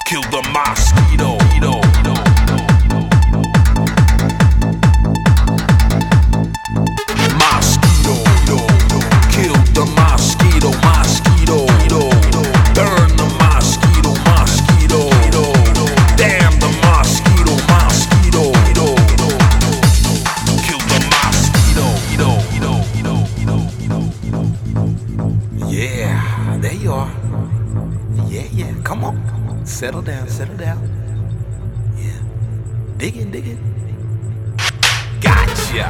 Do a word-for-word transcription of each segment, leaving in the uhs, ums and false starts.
Kill the mosquito. Mosquito. Kill the mosquito. Mosquito. Burn the mosquito. Mosquito. Damn the mosquito. Mosquito. Kill the mosquito. Yeah, there you are. Yeah, yeah, come on. Settle down, settle down. Yeah. Dig in, dig in. Gotcha.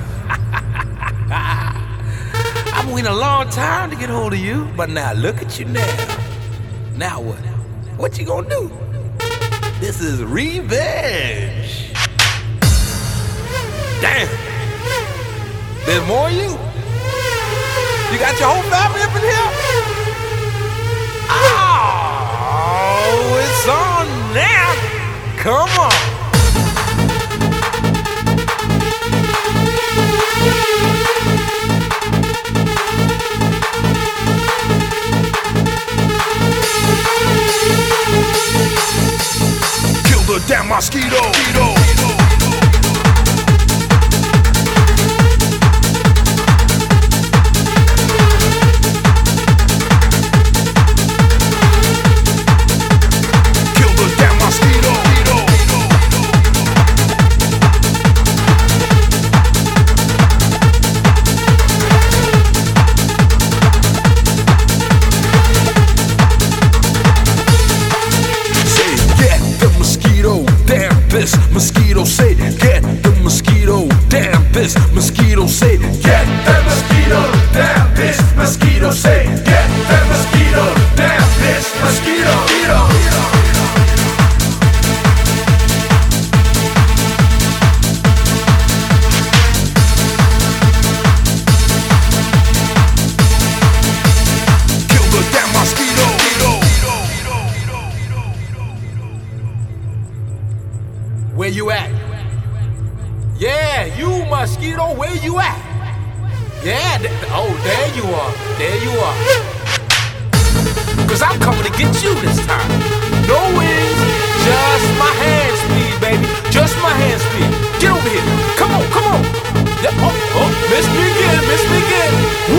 I've been waiting a long time to get hold of you, but now look at you now. Now what? What you gonna do? This is revenge. Damn. There's more of you. You got your whole family up in here? Oh, it's on now. Come on. Kill the damn mosquito. This mosquito say, get the mosquito, damn this mosquito say, get the mosquito, damn this mosquito say, get the mosquito, damn this mosquito, kill the damn mosquito. Where you at? Yeah, you mosquito, where you at? Yeah, th oh, there you are, there you are. Cause I'm coming to get you this time. No wings, just my hand speed, baby. Just my hand speed. Get over here. Come on, come on. Yeah, oh, oh, miss me again, miss me again.